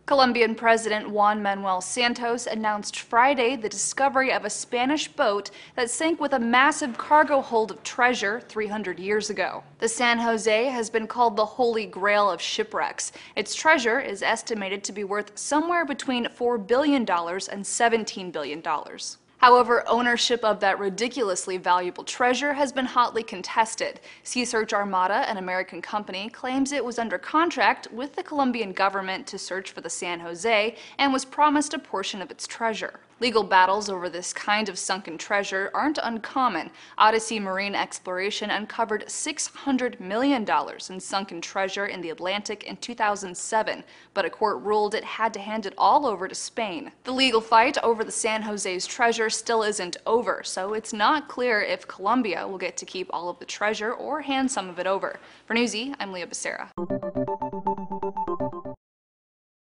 Colombian President Juan Manuel Santos announced Friday the discovery of a Spanish boat that sank with a massive cargo hold of treasure 300 years ago. The San Jose has been called the Holy Grail of shipwrecks. Its treasure is estimated to be worth somewhere between $4 billion and $17 billion. However, ownership of that ridiculously valuable treasure has been hotly contested. Sea Search Armada, an American company, claims it was under contract with the Colombian government to search for the San Jose and was promised a portion of its treasure. Legal battles over this kind of sunken treasure aren't uncommon. Odyssey Marine Exploration uncovered $600 million in sunken treasure in the Atlantic in 2007, but a court ruled it had to hand it all over to Spain. The legal fight over the San Jose's treasure still isn't over, so it's not clear if Colombia will get to keep all of the treasure or hand some of it over. For Newsy, I'm Leah Becerra.